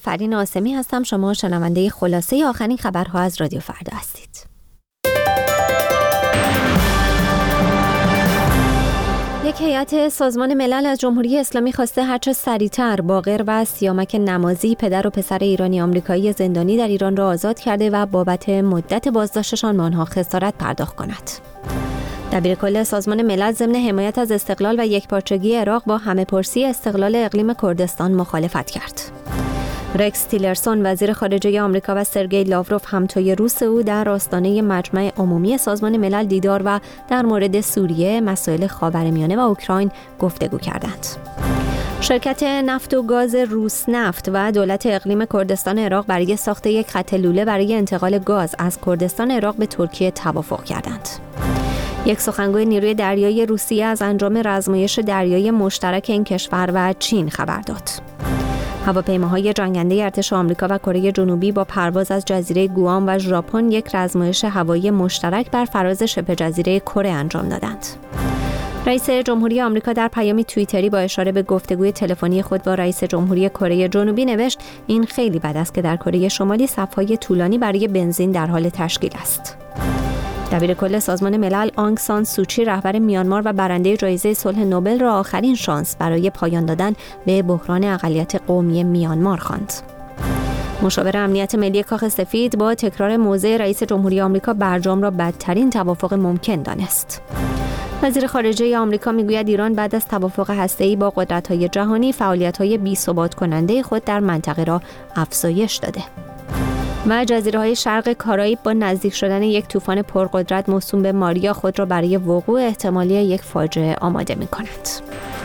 فرین آسمی هستم. شما شنونده خلاصه آخرین خبرها از رادیو فردا هستید. یک هیئت سازمان ملل از جمهوری اسلامی خواسته هرچه سریعتر باقر و سیامک نمازی، پدر و پسر ایرانی آمریکایی زندانی در ایران را آزاد کرده و بابت مدت بازداشتشان به آنها خسارت پرداخت کند. دبیرکل سازمان ملل ضمن حمایت از استقلال و یکپارچگی عراق با همه‌پرسی استقلال اقلیم کردستان مخالفت کرد. رکس تیلرسون وزیر خارجه آمریکا و سرگئی لاوروف همتای روس او در آستانه مجمع عمومی سازمان ملل دیدار و در مورد سوریه، مسائل خاورمیانه و اوکراین گفتگو کردند. شرکت نفت و گاز روسنفت و دولت اقلیم کردستان عراق برای ساخت یک خط لوله برای انتقال گاز از کردستان عراق به ترکیه توافق کردند. یک سخنگوی نیروی دریایی روسیه از انجام رزمایش دریایی مشترک این کشور و چین خبر داد. هواپیماهای جنگنده ارتش آمریکا و کره جنوبی با پرواز از جزیره گوام و ژاپن یک رزمایش هوایی مشترک بر فراز شبه جزیره کره انجام دادند. رئیس جمهوری آمریکا در پیامی توییتری با اشاره به گفتگوی تلفنی خود با رئیس جمهوری کره جنوبی نوشت: این خیلی بد است که در کره شمالی صف‌های طولانی برای بنزین در حال تشکیل است. دبیرکل سازمان ملل آنگ سان سوچی رهبر میانمار و برنده جایزه صلح نوبل را آخرین شانس برای پایان دادن به بحران اقلیت قومی میانمار خواند. مشاور امنیت ملی کاخ سفید با تکرار موضع رئیس جمهوری آمریکا برجام را بدترین توافق ممکن دانست. وزیر خارجه آمریکا میگوید ایران بعد از توافق هسته‌ای با قدرت‌های جهانی فعالیت‌های بی‌ثبات کننده خود در منطقه را افزایش داده. و جزیره‌های شرق کارائیب با نزدیک شدن یک طوفان پرقدرت موسوم به ماریا خود را برای وقوع احتمالی یک فاجعه آماده می‌کند.